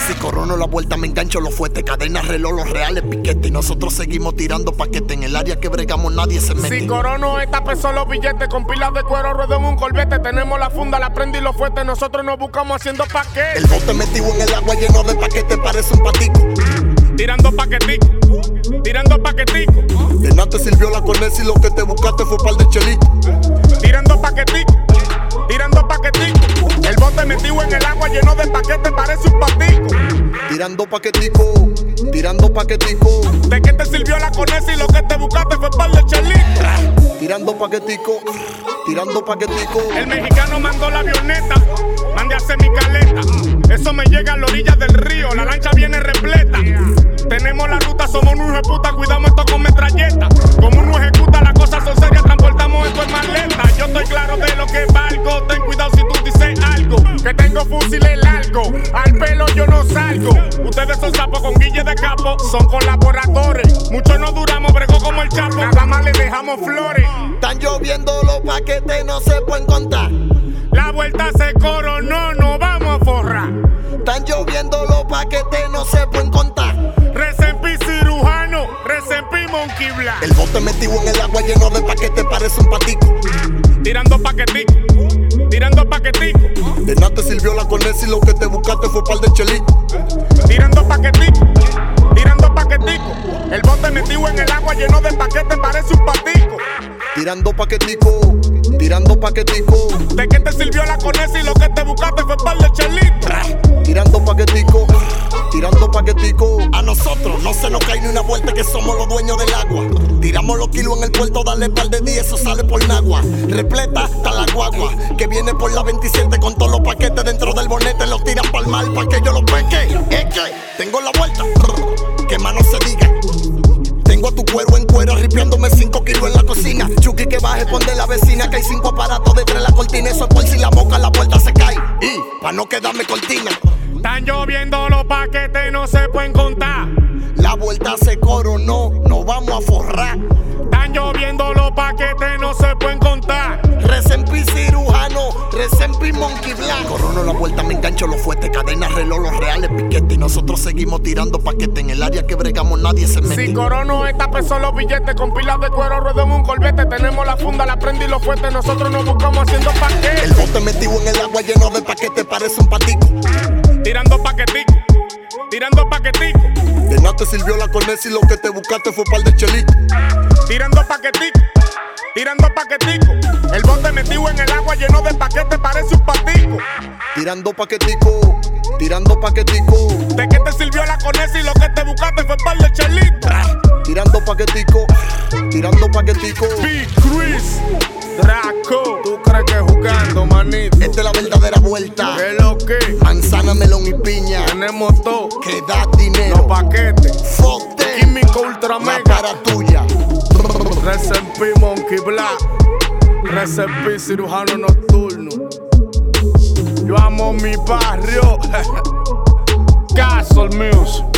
Si corono la vuelta me engancho los fuertes, cadenas, reloj, los reales, piquete. Y nosotros seguimos tirando paquete. En el área que bregamos nadie se mete. Si corono esta peso los billetes, con pilas de cuero ruedo en un colbete. Tenemos la funda, la prenda y los fuertes, nosotros nos buscamos haciendo paquete. El bote metido en el agua lleno de paquete, parece un patico. Tirando paquetico, tirando paquetico. De nada te sirvió la Cornés y lo que te buscaste fue par de chelito. Tirando paquetico, tirando paquetico. El bote metido en el agua lleno de paquete, parece un patico. Tirando paquetico, tirando paquetico. ¿De qué te sirvió la Cornés y lo que te buscaste fue par de chelito? Tirando paquetico, tirando paquetico. El mexicano mandó la avioneta, mande a hacer mi caleta. Eso me llega a la orilla del río, la lancha viene repleta. Tenemos la ruta, somos un hijo de puta, cuidamos esto con metralleta. Como uno ejecuta, las cosas son serias, transportamos esto en maleta. Yo estoy claro de lo que valgo, ten cuidado si tú dices algo. Que tengo fusiles largos, al pelo yo no salgo. Ustedes son sapos con guille de capo, son colaboradores. Muchos no duramos, bregó como el Chapo, nada más le dejamos flores. Están lloviendo los paquetes, no se pueden contar. La vuelta se coronó, no vamos a forrar. Están lloviendo los paquetes, no se pueden contar. Resempi cirujano, Resempi Monkey Black. El bote metido en el agua lleno de paquetes, parece un patico. Tirando paquetico, tirando paquetico. De nada te sirvió la Cornés y lo que te buscaste fue par de chelito. Tirando paquetico, tirando paquetico. El bote metido en el agua lleno de paquetes, parece un patico. Tirando paquetico, tirando paquetico. ¿De qué te sirvió la Cornés y lo que te buscaste fue par de chelito? Tirando paquetico, tirando paquetico. A nosotros no se nos cae ni una vuelta, que somos los dueños del agua. Tiramos los kilos en el puerto, dale par de días, eso sale por Nagua. Repleta está la guagua, que viene por la 27 con todos los paquetes dentro del bonete. Los tiran para el mar para que yo los peque. Es que tengo la vuelta, que más no se diga. Tengo a tu cuero en cuero, ripiándome 5 kilos en la cocina. Chucky que baje, pon de la vecina, que hay 5 aparatos detrás de la cortina. Eso es por si la boca la puerta se cae. Y pa' no quedarme cortina. Están lloviendo los paquetes, no se pueden contar. La vuelta se coronó, no vamos a forrar. Están lloviendo los paquetes, no se pueden contar. Resempi cirujano, Resempi Monkey Black. Corono la vuelta, me engancho los fuertes, cadenas, reloj, los reales, piquete. Y nosotros seguimos tirando paquete. En el área que bregamos nadie se mete. Si corono esta peso los billetes, con pilas de cuero ruedo en un colbete. Tenemos la funda, la prenda y los fuertes, nosotros nos buscamos haciendo paquete. El bote metido en el agua lleno de paquete, parece un patico. Tirando paquetico, tirando paquetico. De nada te sirvió la Cornés y lo que te buscaste fue par de chelito. Tirando paquetico, tirando paquetico. El bote metido en el agua lleno de paquetes, parece un patico. Tirando paquetico, tirando paquetico. ¿De qué te sirvió la Cornés y lo que te buscaste fue par de chelito? Tirando paquetico, tirando paquetico. Big Chris, Draco. ¿Tú crees que jugando, manito? Esta es la verdadera vuelta. ¿Qué es lo que? Manzana, melón y piña. Tenemos todo. Que da dinero. Los paquetes. Fote. Químico Ultra La Mega. para tuya. Resempi Monkey Black. Resempi cirujano nocturno. Yo amo mi barrio. Castle Music.